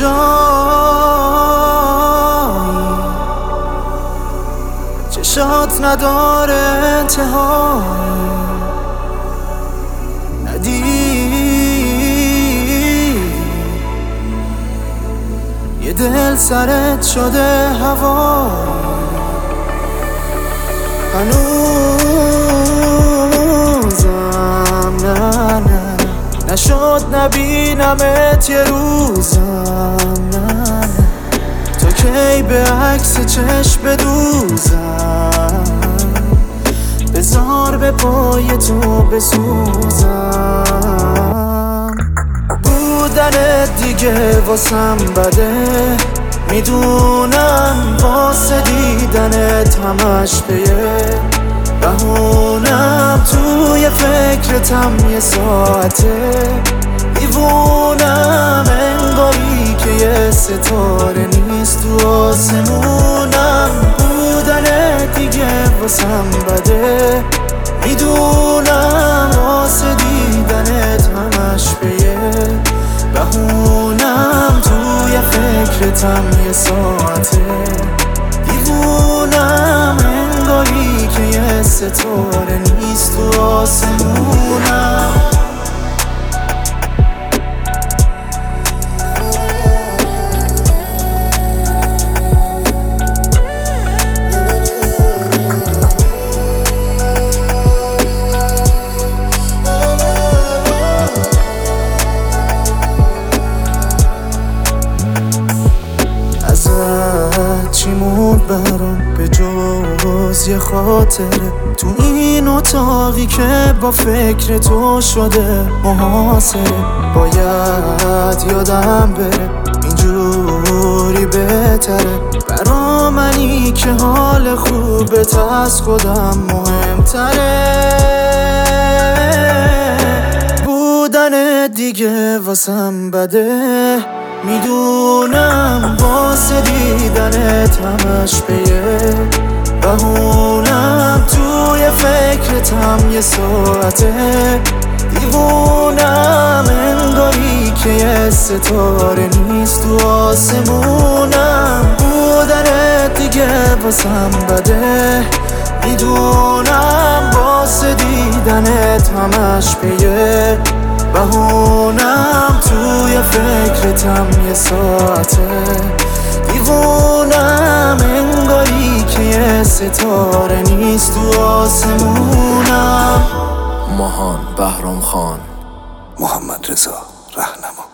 جایی چشات نداره انتهایی، یه دل سرت شده هوایی، هنوزم نه نشد نبینمت یه روزم، نه تا کی به عکس چشم بدوزم، بذار به پای تو بسوزم. بودنت دیگه واسم بده، میدونم واسه دیدنت همش بیه بهونم، توی فکرتم یه ساعته دیوونم، انگاری که یه ستاره نیست تو آسمونم. بودنت دیگه واسم بده، میدونم واسه دیدنت همش بیه بهونم، توی فکرتم یه ساعته دیوونم، انگاری که یه ستاره نیست تو آسمونم. چی موند برام به جز یه خاطره تو این اتاقی که با فکر تو شده محاصره؟ باید یادم بره اینجوری بهتره، برا منی که حال خوبت از خودم مهمتره. بودن دیگه واسم بده، میدونم واسه دیدنت همش بیه بهونم، توی فکرتم یه ساعته دیوونم، انگاری که یه ستاره نیست تو آسمونم. بودنت دیگه واسم بده، میدونم واسه دیدنت همش بیه بهونم، توی فکرتم یه ساعته دیوونم، انگاری که یه ستاره نیست تو آسمونم. ماهان بهرام خان، محمد رضا رهنما.